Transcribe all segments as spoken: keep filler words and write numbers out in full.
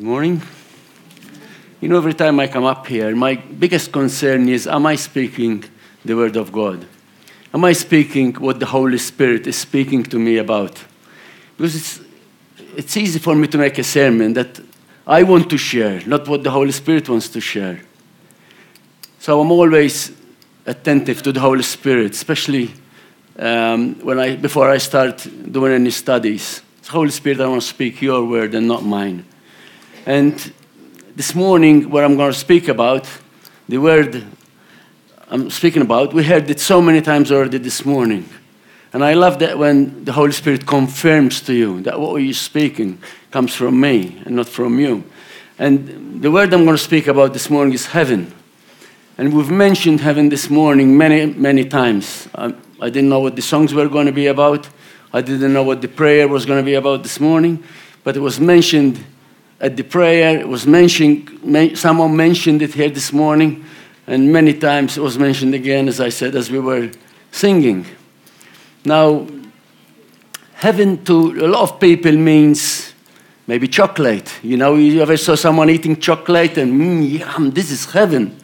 Morning. You know, every time I come up here, my biggest concern is, am I speaking the Word of God? Am I speaking what the Holy Spirit is speaking to me about? Because it's, it's easy for me to make a sermon that I want to share, not what the Holy Spirit wants to share. So I'm always attentive to the Holy Spirit, especially um, when I, before I start doing any studies. Holy Spirit, I want to speak your word and not mine. And this morning, what I'm going to speak about, the word I'm speaking about, we heard it so many times already this morning. And I love that when the Holy Spirit confirms to you that what you're speaking comes from me and not from you. And the word I'm going to speak about this morning is heaven. And we've mentioned heaven this morning many, many times. I, I didn't know what the songs were going to be about. I didn't know what the prayer was going to be about this morning. But it was mentioned at the prayer. It was mentioned, someone mentioned it here this morning. And many times it was mentioned again, as I said, as we were singing. Now, heaven to a lot of people means maybe chocolate. You know, you ever saw someone eating chocolate and, mmm, yum, this is heaven.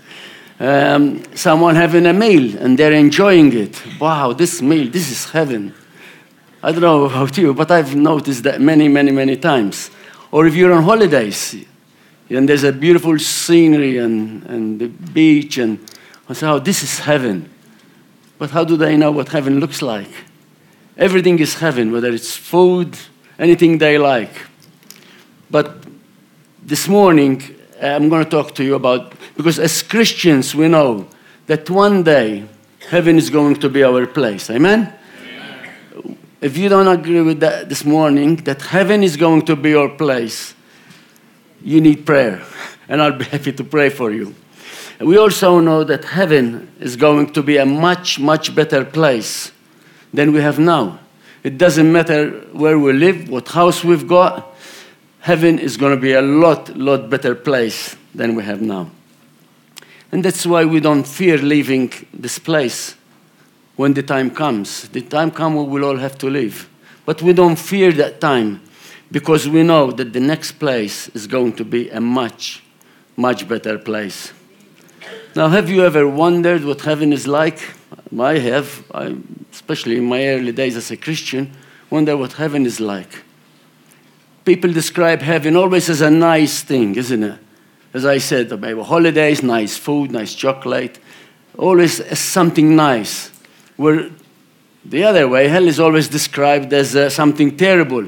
Um, someone having a meal and they're enjoying it. Wow, this meal, this is heaven. I don't know about you, but I've noticed that many, many, many times. Or if you're on holidays and there's a beautiful scenery and, and the beach, and I say, oh, this is heaven. But how do they know what heaven looks like? Everything is heaven, whether it's food, anything they like. But this morning, I'm going to talk to you about, because as Christians, we know that one day heaven is going to be our place. Amen? Amen? If you don't agree with that this morning, that heaven is going to be your place, you need prayer. And I'll be happy to pray for you. And we also know that heaven is going to be a much, much better place than we have now. It doesn't matter where we live, what house we've got. Heaven is going to be a lot, lot better place than we have now. And that's why we don't fear leaving this place when the time comes. The time comes, we will all have to leave. But we don't fear that time because we know that the next place is going to be a much, much better place. Now, have you ever wondered what heaven is like? I have, I, especially in my early days as a Christian, wonder what heaven is like. People describe heaven always as a nice thing, isn't it? As I said, maybe holidays, nice food, nice chocolate, always as something nice. Where the other way, hell is always described as uh, something terrible.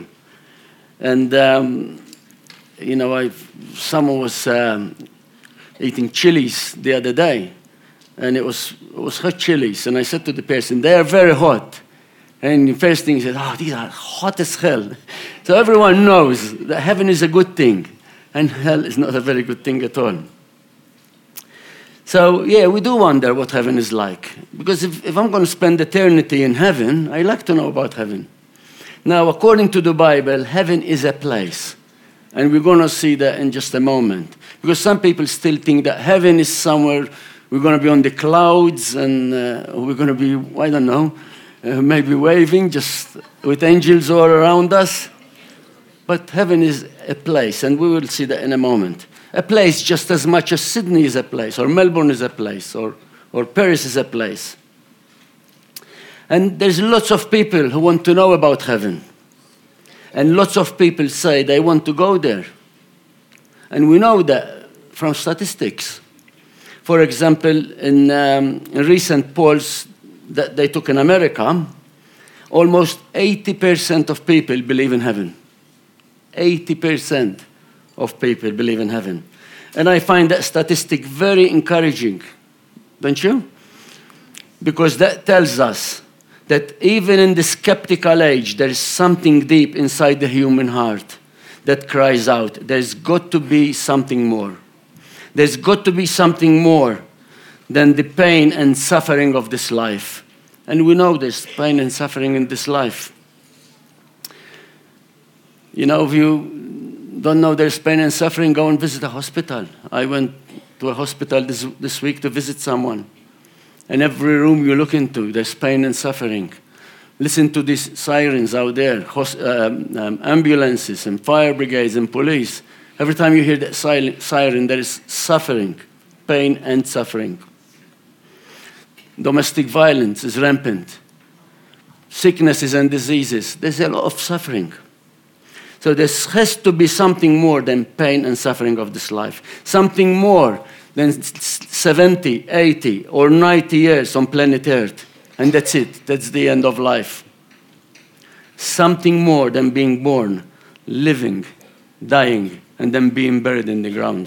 And, um, you know, I've, someone was um, eating chilies the other day, and it was, it was hot chilies. And I said to the person, they are very hot. And the first thing he said, oh, these are hot as hell. So everyone knows that heaven is a good thing, and hell is not a very good thing at all. So, yeah, we do wonder what heaven is like. Because if, if I'm going to spend eternity in heaven, I like to know about heaven. Now, according to the Bible, heaven is a place. And we're going to see that in just a moment. Because some people still think that heaven is somewhere, we're going to be on the clouds, and uh, we're going to be, I don't know, uh, maybe waving just with angels all around us. But heaven is a place, and we will see that in a moment. A place just as much as Sydney is a place, or Melbourne is a place, or, or Paris is a place. And there's lots of people who want to know about heaven. And lots of people say they want to go there. And we know that from statistics. For example, in, um, in recent polls that they took in America, almost eighty percent of people believe in heaven. eighty percent of people believe in heaven. And I find that statistic very encouraging, don't you? Because that tells us that even in the skeptical age, there is something deep inside the human heart that cries out, there's got to be something more. There's got to be something more than the pain and suffering of this life. And we know there's pain and suffering in this life. You know, if you don't know there's pain and suffering, go and visit a hospital. I went to a hospital this, this week to visit someone. And every room you look into, there's pain and suffering. Listen to these sirens out there, hos- um, um, ambulances and fire brigades and police. Every time you hear that siren, there is suffering, pain and suffering. Domestic violence is rampant. Sicknesses and diseases, there's a lot of suffering. So there has to be something more than pain and suffering of this life. Something more than seventy, eighty, or ninety years on planet Earth. And that's it. That's the end of life. Something more than being born, living, dying, and then being buried in the ground.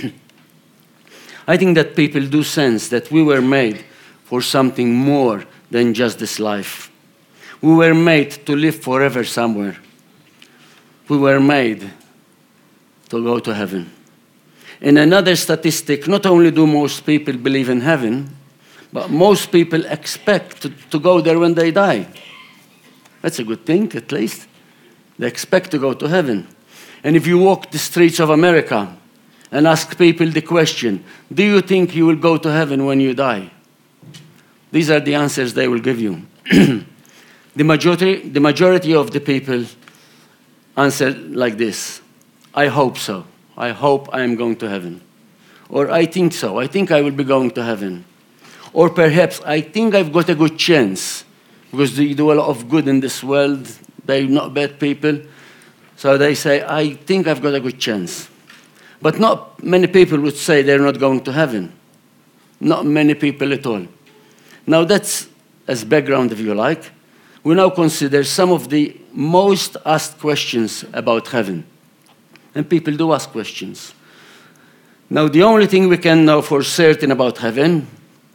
I think that people do sense that we were made for something more than just this life. We were made to live forever somewhere. We were made to go to heaven. In another statistic, not only do most people believe in heaven, but most people expect to, to go there when they die. That's a good thing, at least. They expect to go to heaven. And if you walk the streets of America and ask people the question, do you think you will go to heaven when you die? These are the answers they will give you. the, majority, the majority of the people answer like this: I hope so. I hope I am going to heaven. Or I think so. I think I will be going to heaven. Or perhaps I think I've got a good chance because they do a lot of good in this world. They're not bad people. So they say, I think I've got a good chance. But not many people would say they're not going to heaven. Not many people at all. Now that's as background, if you like. We now consider some of the most asked questions about heaven. And people do ask questions. Now, the only thing we can know for certain about heaven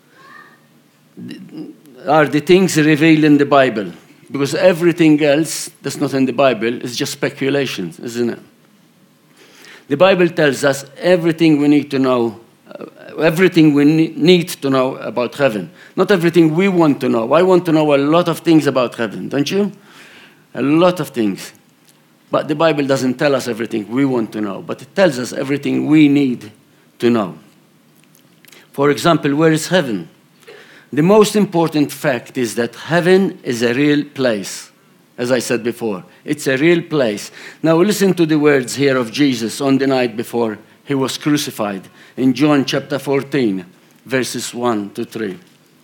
are the things revealed in the Bible. Because everything else that's not in the Bible is just speculation, isn't it? The Bible tells us everything we need to know, uh, everything we ne- need to know about heaven. Not everything we want to know. I want to know a lot of things about heaven, don't you? A lot of things. But the Bible doesn't tell us everything we want to know, but it tells us everything we need to know. For example, where is heaven? The most important fact is that heaven is a real place, as I said before. It's a real place. Now listen to the words here of Jesus on the night before he was crucified in John chapter fourteen, verses one to three.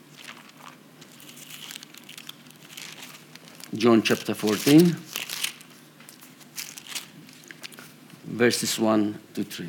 John chapter fourteen. Verses one to three.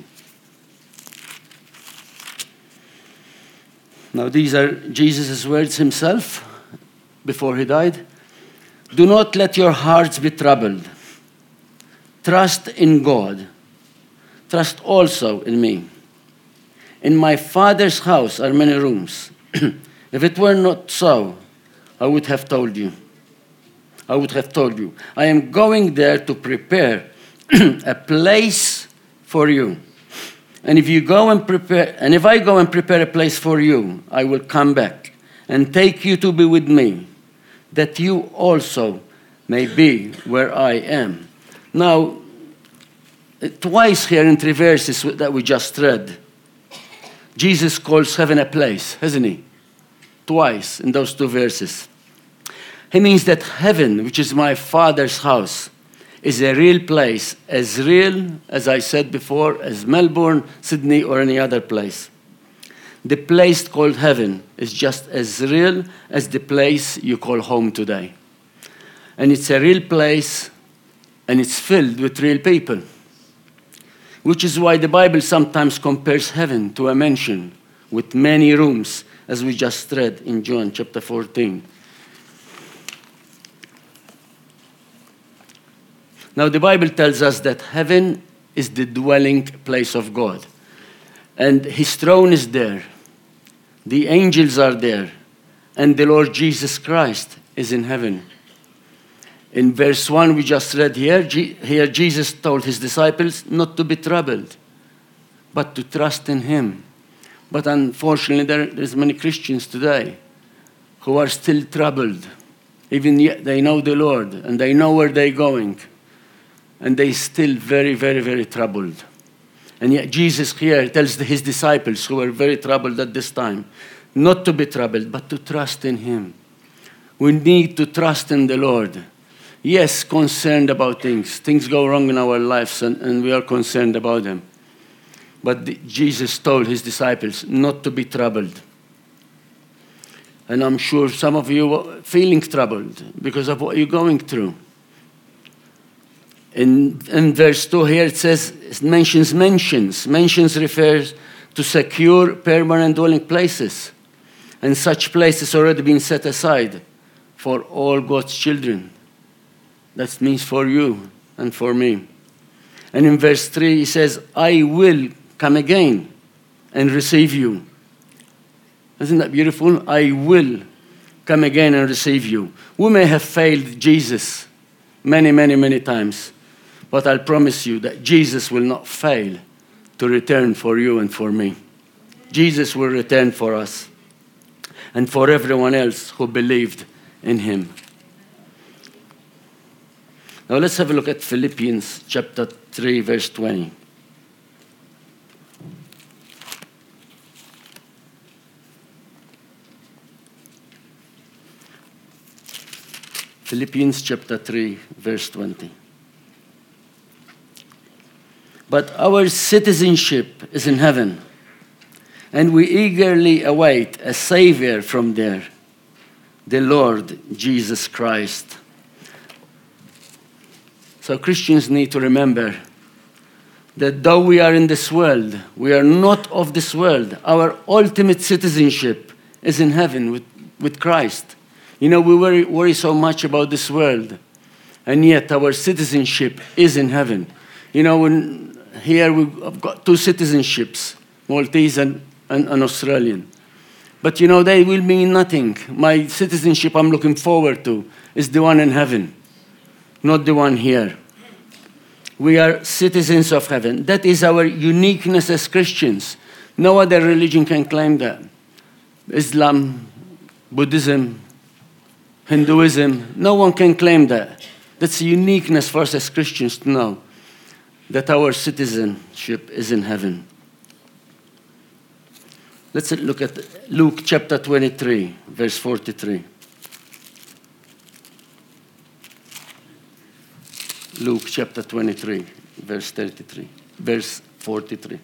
Now these are Jesus' words himself before he died. Do not let your hearts be troubled. Trust in God. Trust also in me. In my Father's house are many rooms. If it were not so, I would have told you. I would have told you. I am going there to prepare a place for you. And if you go and prepare, and if I go and prepare a place for you, I will come back and take you to be with me, that you also may be where I am. Now, twice here in three verses that we just read, Jesus calls heaven a place, hasn't he? Twice in those two verses. He means that heaven, which is my Father's house, is a real place, as real, as I said before, as Melbourne, Sydney, or any other place. The place called heaven is just as real as the place you call home today. And it's a real place, and it's filled with real people. Which is why the Bible sometimes compares heaven to a mansion with many rooms, as we just read in John chapter fourteen. Now, the Bible tells us that heaven is the dwelling place of God. And his throne is there. The angels are there. And the Lord Jesus Christ is in heaven. In verse one we just read here, here Jesus told his disciples not to be troubled, but to trust in him. But unfortunately, there, there's many Christians today who are still troubled. Even yet they know the Lord, and they know where they're going. And they still very, very, very troubled. And yet Jesus here tells his disciples, who were very troubled at this time, not to be troubled, but to trust in him. We need to trust in the Lord. Yes, concerned about things. Things go wrong in our lives, and, and we are concerned about them. But the, Jesus told his disciples not to be troubled. And I'm sure some of you are feeling troubled because of what you're going through. In, in verse two here it says, it mentions mentions. Mentions refers to secure, permanent dwelling places. And such places already been set aside for all God's children. That means for you and for me. And in verse three, he says, I will come again and receive you. Isn't that beautiful? I will come again and receive you. We may have failed Jesus many, many, many times, but I'll promise you that Jesus will not fail to return for you and for me. Jesus will return for us and for everyone else who believed in him. Now let's have a look at Philippians chapter three, verse twenty. Philippians chapter three, verse twenty. But our citizenship is in heaven, and we eagerly await a Savior from there, the Lord Jesus Christ. So Christians need to remember that though we are in this world, we are not of this world. Our ultimate citizenship is in heaven with, with Christ. You know, we worry, worry so much about this world, and yet our citizenship is in heaven. You know, when here we've got two citizenships, Maltese and, and, and Australian. But you know, they will mean nothing. My citizenship I'm looking forward to is the one in heaven, not the one here. We are citizens of heaven. That is our uniqueness as Christians. No other religion can claim that. Islam, Buddhism, Hinduism, no one can claim that. That's a uniqueness for us as Christians to know that our citizenship is in heaven. Let's look at Luke chapter twenty-three, verse forty-three. Luke chapter twenty-three, verse thirty-three, verse forty-three.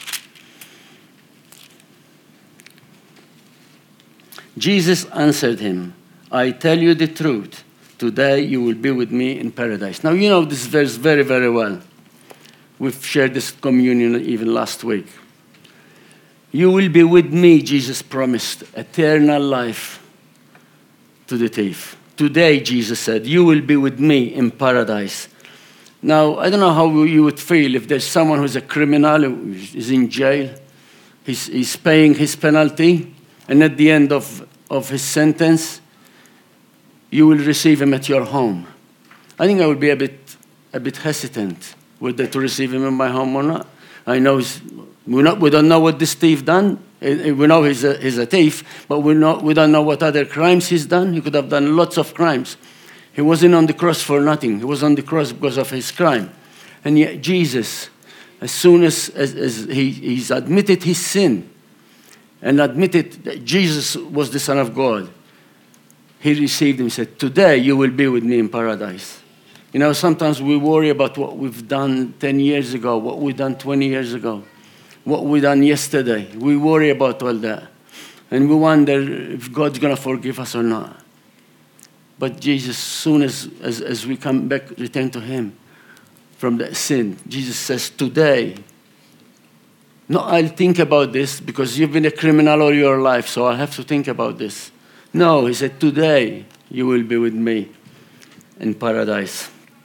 Jesus answered him, I tell you the truth, today you will be with me in paradise. Now you know this verse very, very well. We've shared this communion even last week. You will be with me, Jesus promised, eternal life to the thief. Today, Jesus said, you will be with me in paradise. Now, I don't know how you would feel if there's someone who's a criminal, who is in jail, he's, he's paying his penalty, and at the end of, of his sentence, you will receive him at your home. I think I would be a bit, a bit hesitant whether to receive him in my home or not. I know he's, we, not, we don't know what this thief done. We know he's a, he's a thief, but we, not, we don't know what other crimes he's done. He could have done lots of crimes. He wasn't on the cross for nothing. He was on the cross because of his crime. And yet Jesus, as soon as, as, as he, he's admitted his sin and admitted that Jesus was the Son of God, he received him and said, today you will be with me in paradise. You know, sometimes we worry about what we've done ten years ago, what we've done twenty years ago, what we done yesterday. We worry about all that. And we wonder if God's going to forgive us or not. But Jesus, as soon as, as, as we come back, return to him from that sin, Jesus says, today, no, I'll think about this because you've been a criminal all your life, so I'll have to think about this. No, he said, today you will be with me in paradise.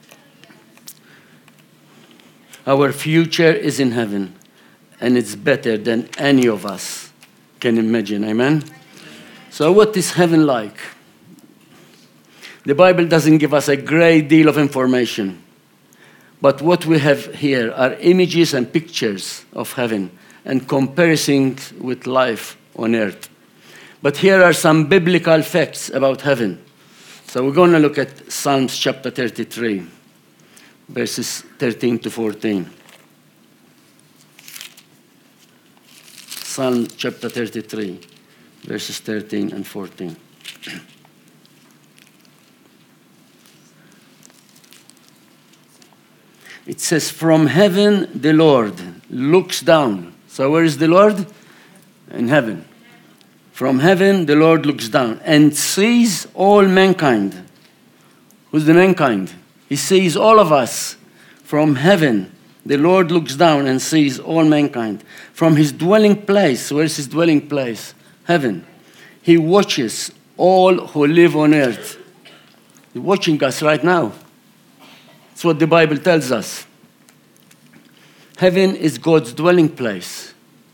Our future is in heaven, and it's better than any of us can imagine. Amen? So what is heaven like? The Bible doesn't give us a great deal of information, but what we have here are images and pictures of heaven and comparisons with life on earth. But here are some biblical facts about heaven. So we're going to look at Psalms chapter thirty-three, verses thirteen to fourteen. Psalm chapter thirty-three, verses thirteen and fourteen. it says, from heaven the Lord looks down. So where is the Lord? In heaven. From heaven the Lord looks down and sees all mankind. Who's the mankind? He sees all of us. From heaven the Lord looks down and sees all mankind. From his dwelling place, where is his dwelling place? Heaven. He watches all who live on earth. He's watching us right now. That's what the Bible tells us. Heaven is God's dwelling place.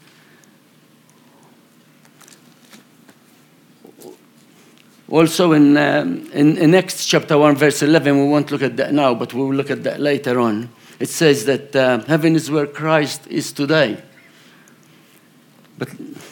Also in, um, in, in Acts chapter one, verse eleven, we won't look at that now, but we will look at that later on. It says that uh, heaven is where Christ is today. But,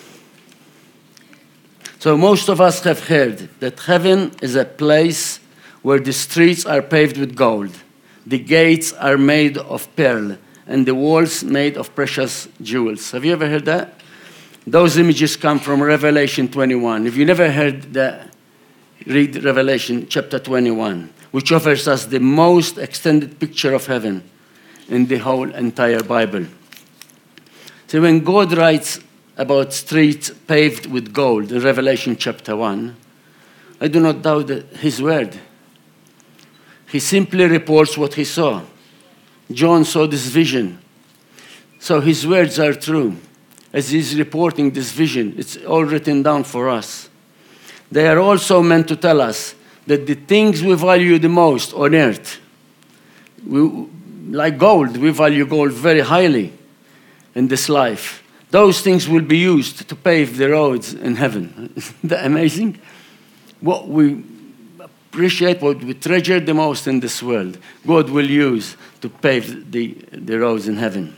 so most of us have heard that heaven is a place where the streets are paved with gold, the gates are made of pearl, and the walls made of precious jewels. Have you ever heard that? Those images come from Revelation twenty-one. If you never heard that, read Revelation chapter twenty-one, which offers us the most extended picture of heaven in the whole entire Bible. So when God writes about streets paved with gold in Revelation chapter one, I do not doubt his word. He simply reports what he saw. John saw this vision. So his words are true. As he's reporting this vision, it's all written down for us. They are also meant to tell us that the things we value the most on earth, we, like gold, we value gold very highly in this life. Those things will be used to pave the roads in heaven. Isn't that amazing? What we appreciate, what we treasure the most in this world, God will use to pave the, the roads in heaven.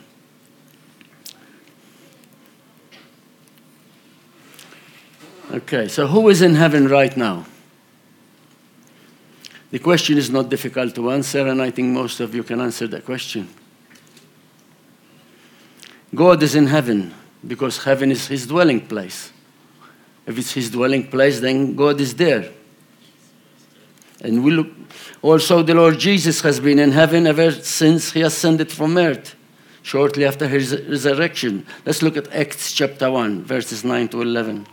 Okay, so who is in heaven right now? The question is not difficult to answer, and I think most of you can answer that question. God is in heaven because heaven is his dwelling place. If it's his dwelling place, then God is there. And we look, also the Lord Jesus has been in heaven ever since he ascended from earth, shortly after his resurrection. Let's look at Acts chapter one, verses nine to eleven.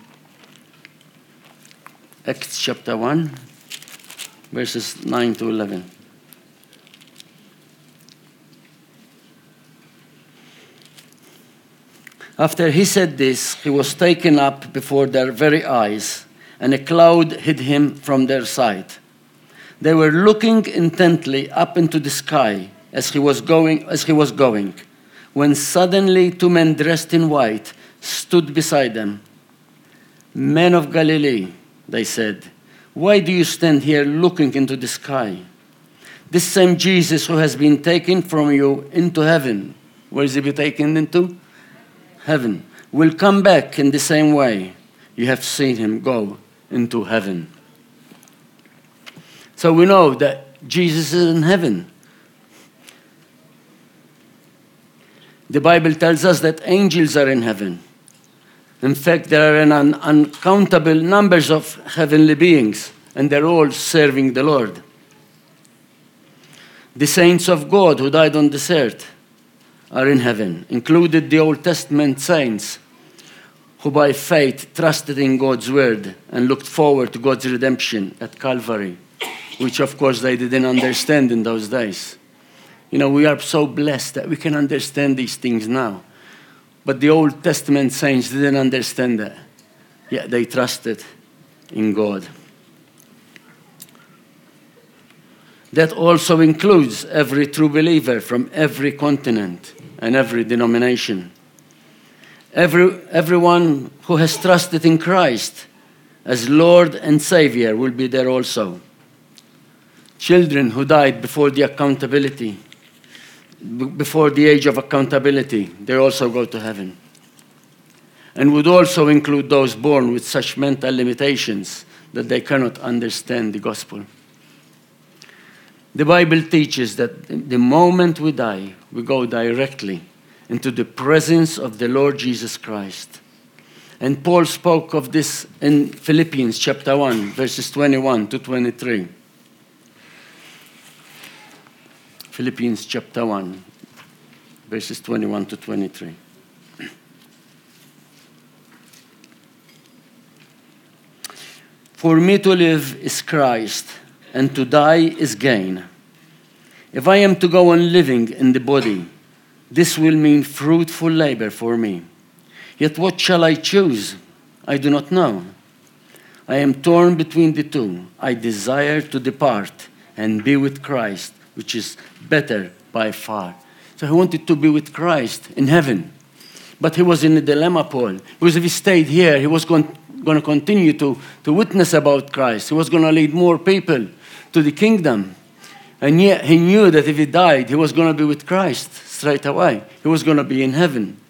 Acts chapter one, verses nine to eleven. After he said this, he was taken up before their very eyes, and a cloud hid him from their sight. They were looking intently up into the sky as he was going, as he was going, when suddenly two men dressed in white stood beside them. Men of Galilee, they said, why do you stand here looking into the sky? This same Jesus who has been taken from you into heaven, where is he be taken into? Heaven, will come back in the same way you have seen him go into heaven. So we know that Jesus is in heaven. The Bible tells us that angels are in heaven. In fact, there are an un- uncountable numbers of heavenly beings, and they're all serving the Lord. The saints of God who died on this earth are in heaven, included the Old Testament saints who by faith trusted in God's word and looked forward to God's redemption at Calvary, which of course they didn't understand in those days. You know, we are so blessed that we can understand these things now. But the Old Testament saints didn't understand that. Yet they trusted in God. That also includes every true believer from every continent and every denomination. Every, everyone who has trusted in Christ as Lord and Savior will be there also. Children who died before the accountability, before the age of accountability, they also go to heaven. And would also include those born with such mental limitations that they cannot understand the gospel. The Bible teaches that the moment we die, we go directly into the presence of the Lord Jesus Christ. And Paul spoke of this in Philippians chapter one, verses twenty-one to twenty-three. Philippians chapter one, verses twenty-one to twenty-three. For me to live is Christ, and to die is gain. If I am to go on living in the body, this will mean fruitful labor for me. Yet what shall I choose? I do not know. I am torn between the two. I desire to depart and be with Christ, which is better by far. So he wanted to be with Christ in heaven. But he was in a dilemma, Paul. Because if he stayed here, he was going, going to continue to, to witness about Christ. He was going to lead more people to the kingdom. And yet he knew that if he died, he was going to be with Christ straight away. He was going to be in heaven.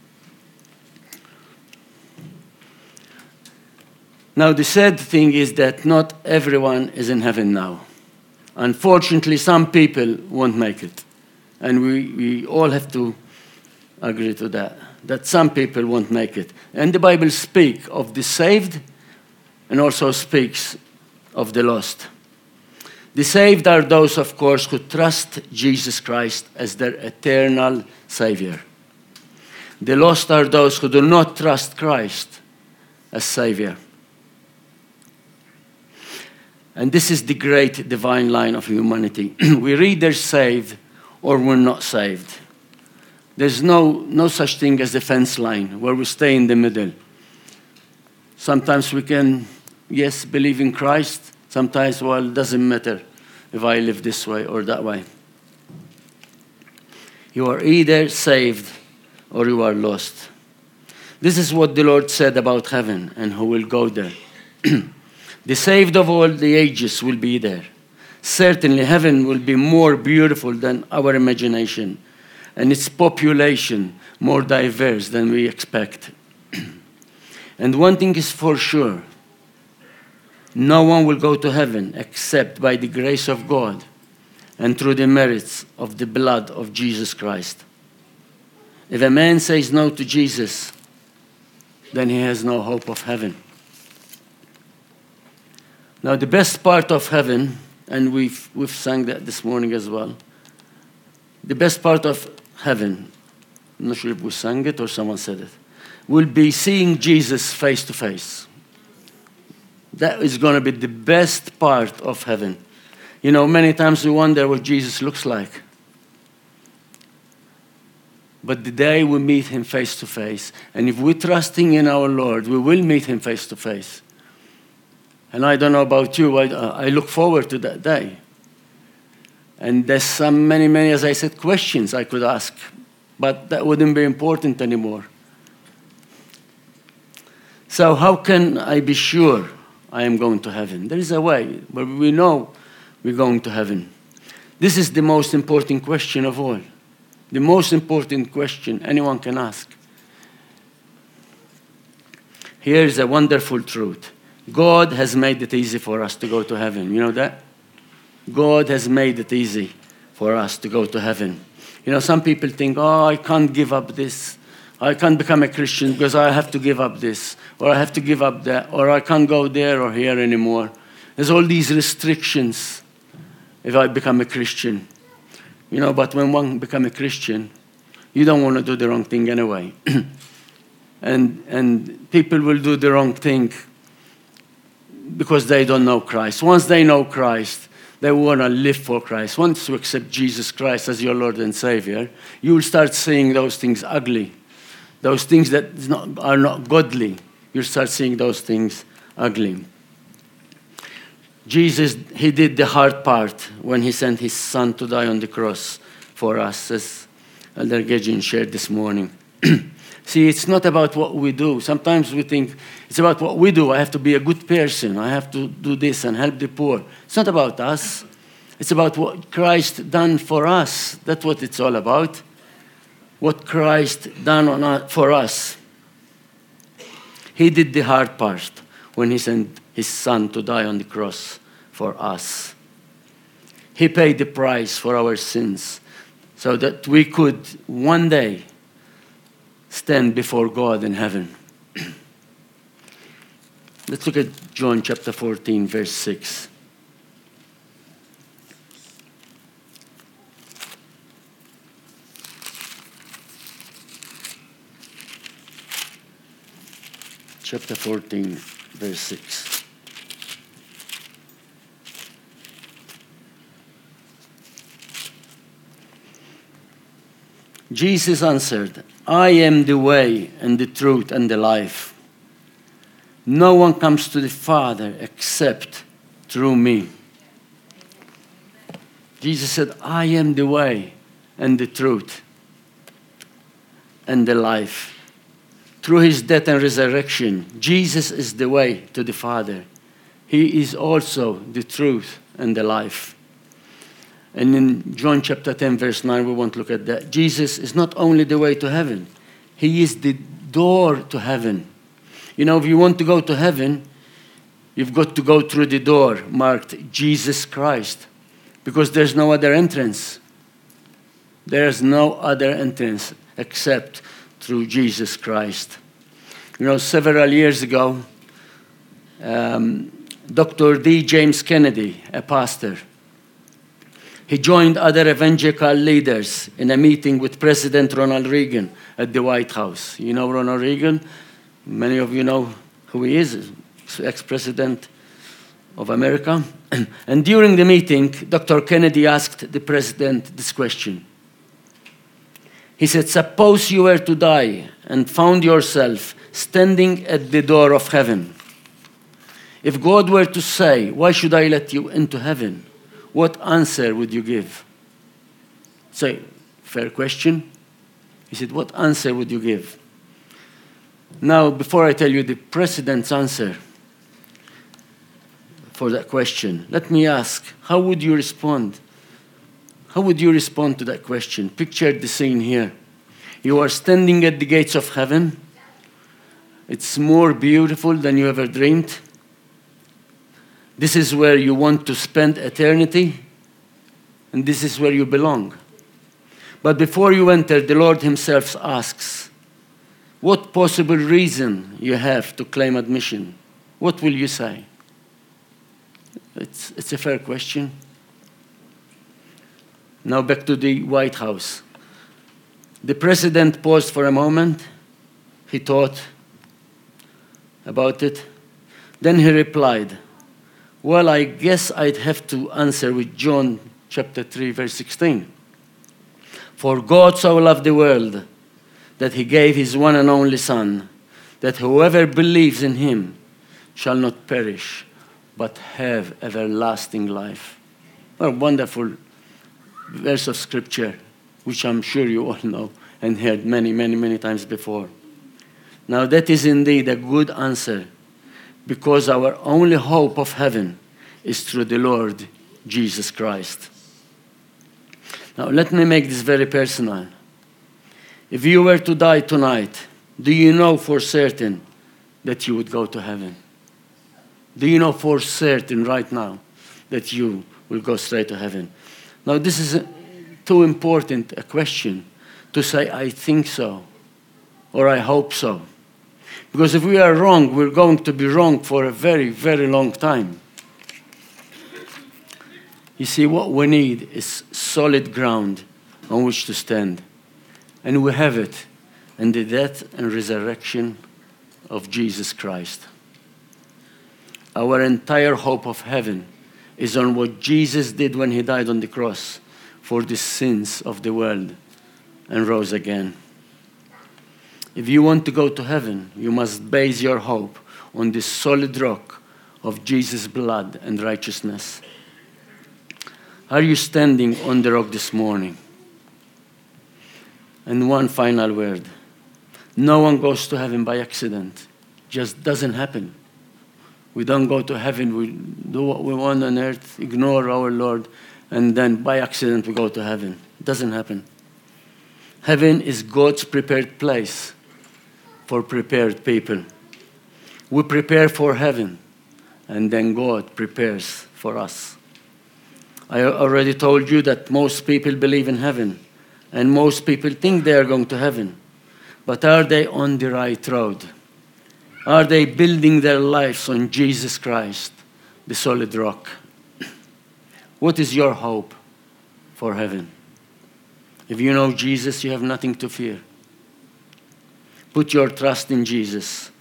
Now, the sad thing is that not everyone is in heaven now. Unfortunately, some people won't make it. And we, we all have to agree to that, that some people won't make it. And the Bible speaks of the saved and also speaks of the lost. The saved are those, of course, who trust Jesus Christ as their eternal Savior. The lost are those who do not trust Christ as Savior. And this is the great divine line of humanity. We're either saved or we're not saved. There's no, no such thing as a fence line where we stay in the middle. Sometimes we can, yes, believe in Christ. Sometimes, well, it doesn't matter if I live this way or that way. You are either saved or you are lost. This is what the Lord said about heaven and who will go there. The saved of all the ages will be there. Certainly, heaven will be more beautiful than our imagination, and its population more diverse than we expect. And one thing is for sure, no one will go to heaven except by the grace of God and through the merits of the blood of Jesus Christ. If a man says no to Jesus, then he has no hope of heaven. Now, the best part of heaven, and we've, we've sang that this morning as well, the best part of heaven, I'm not sure if we sang it or someone said it, will be seeing Jesus face to face. That is going to be the best part of heaven. You know, many times we wonder what Jesus looks like. But the day we meet him face to face, and if we're trusting in our Lord, we will meet him face to face. And I don't know about you, I, I look forward to that day. And there's some many, many, as I said, questions I could ask, but that wouldn't be important anymore. So how can I be sure I am going to heaven? There is a way, but we know we're going to heaven. This is the most important question of all. The most important question anyone can ask. Here is a wonderful truth. God has made it easy for us to go to heaven. You know that? God has made it easy for us to go to heaven. You know, some people think, oh, I can't give up this. I can't become a Christian because I have to give up this, or I have to give up that, or I can't go there or here anymore. There's all these restrictions if I become a Christian. You know, but when one becomes a Christian, you don't want to do the wrong thing anyway. and, and people will do the wrong thing because they don't know Christ. Once they know Christ, they want to live for Christ. Once you accept Jesus Christ as your Lord and Savior, you will start seeing those things ugly. Those things that is not, are not godly. You'll start seeing those things ugly. Jesus, he did the hard part when he sent his son to die on the cross for us, as Elder Gagin shared this morning. See, it's not about what we do. Sometimes we think it's about what we do. I have to be a good person. I have to do this and help the poor. It's not about us. It's about what Christ done for us. That's what it's all about. What Christ done on us, for us. He did the hard part when he sent his son to die on the cross for us. He paid the price for our sins so that we could one day stand before God in heaven. Let's look at John chapter fourteen, verse six. chapter fourteen, verse six. Jesus answered, I am the way and the truth and the life. No one comes to the Father except through me. Jesus said, I am the way and the truth and the life. Through his death and resurrection, Jesus is the way to the Father. He is also the truth and the life. And in John chapter ten, verse nine, we won't look at that. Jesus is not only the way to heaven, he is the door to heaven. You know, if you want to go to heaven, you've got to go through the door marked Jesus Christ, because there's no other entrance. There's no other entrance except through Jesus Christ. You know, several years ago, um, Doctor D. James Kennedy, a pastor, he joined other evangelical leaders in a meeting with President Ronald Reagan at the White House. You know Ronald Reagan? Many of you know who he is, ex-president of America. And during the meeting, Doctor Kennedy asked the president this question. He said, suppose you were to die and found yourself standing at the door of heaven. If God were to say, why should I let you into heaven? What answer would you give? So, fair question. He said, what answer would you give? Now, before I tell you the president's answer for that question, let me ask, how would you respond? How would you respond to that question? Picture the scene here. You are standing at the gates of heaven. It's more beautiful than you ever dreamed. This is where you want to spend eternity, and this is where you belong. But before you enter, the Lord himself asks, what possible reason you have to claim admission? What will you say? It's, it's a fair question. Now back to the White House. The president paused for a moment. He thought about it. Then he replied, well, I guess I'd have to answer with John chapter three, verse sixteen. For God so loved the world that he gave his one and only Son, that whoever believes in him shall not perish, but have everlasting life. A wonderful verse of scripture, which I'm sure you all know and heard many, many, many times before. Now that is indeed a good answer, because our only hope of heaven is through the Lord Jesus Christ. Now let me make this very personal. If you were to die tonight, do you know for certain that you would go to heaven? Do you know for certain right now that you will go straight to heaven? Now this is a, too important a question to say, I think so, or I hope so. Because if we are wrong, we're going to be wrong for a very, very long time. You see, what we need is solid ground on which to stand. And we have it in the death and resurrection of Jesus Christ. Our entire hope of heaven is on what Jesus did when he died on the cross for the sins of the world and rose again. If you want to go to heaven, you must base your hope on the solid rock of Jesus' blood and righteousness. Are you standing on the rock this morning? And one final word. No one goes to heaven by accident. Just doesn't happen. We don't go to heaven, we do what we want on earth, ignore our Lord, and then by accident we go to heaven. It doesn't happen. Heaven is God's prepared place for prepared people. We prepare for heaven, and then God prepares for us. I already told you that most people believe in heaven, and most people think they are going to heaven. But are they on the right road? Are they building their lives on Jesus Christ, the solid rock? What is your hope for heaven? If you know Jesus, you have nothing to fear. Put your trust in Jesus.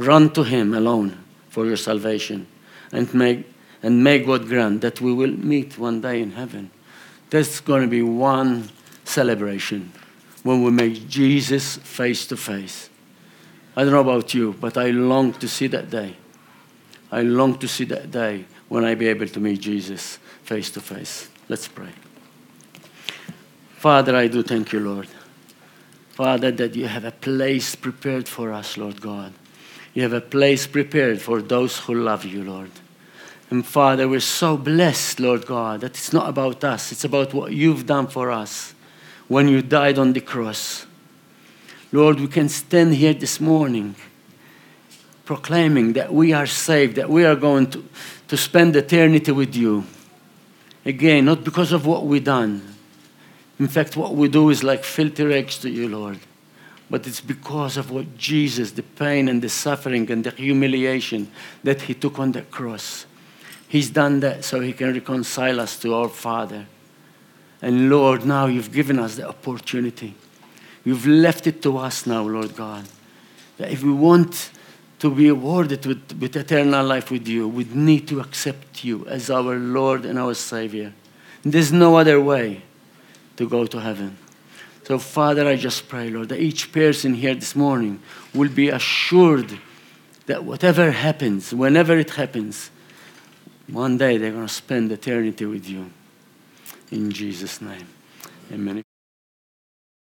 Run to him alone for your salvation. And make, and may God grant that we will meet one day in heaven. There's going to be one celebration when we meet Jesus face to face. I don't know about you, but I long to see that day. I long to see that day when I be able to meet Jesus face to face. Let's pray. Father, I do thank you, Lord. Father, that you have a place prepared for us, Lord God. You have a place prepared for those who love you, Lord. And Father, we're so blessed, Lord God, that it's not about us. It's about what you've done for us when you died on the cross. Lord, we can stand here this morning proclaiming that we are saved, that we are going to, to spend eternity with you. Again, not because of what we've done. In fact, what we do is like filthy rags to you, Lord. But it's because of what Jesus, the pain and the suffering and the humiliation that he took on that cross. He's done that so he can reconcile us to our Father. And Lord, now you've given us the opportunity. You've left it to us now, Lord God, that if we want to be awarded with, with eternal life with you, we need to accept you as our Lord and our Savior. There's no other way to go to heaven. So, Father, I just pray, Lord, that each person here this morning will be assured that whatever happens, whenever it happens, one day they're going to spend eternity with you. In Jesus' name, amen.